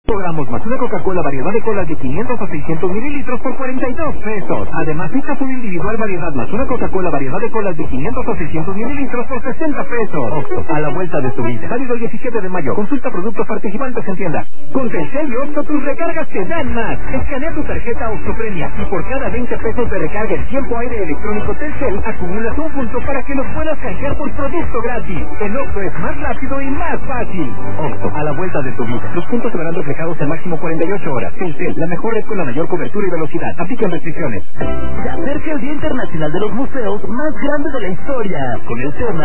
Gramos más una Coca-Cola variedad de colas de 500 a 600 mililitros por 42 pesos. Además, un azul individual variedad más una Coca-Cola variedad de colas de 500 a 600 mililitros por 60 pesos. Oxxo, a la vuelta de tu vida. Válido el 17 de mayo. Consulta productos participantes en tienda. Con Telcel y Oxxo, tus recargas te dan más. Escanea tu tarjeta Oxxo Premia y por cada 20 pesos de recarga en tiempo aire electrónico Telcel, acumulas un punto para que los puedas canjear por producto gratis. El Oxxo es más rápido y más fácil. Oxxo, a la vuelta de tu vida. Los puntos se verán reflejados en máximo 48 horas. Telcel, la mejor red con la mayor cobertura y velocidad. Aplican restricciones. Se acerca el Día Internacional de los Museos más grande de la historia, con el tema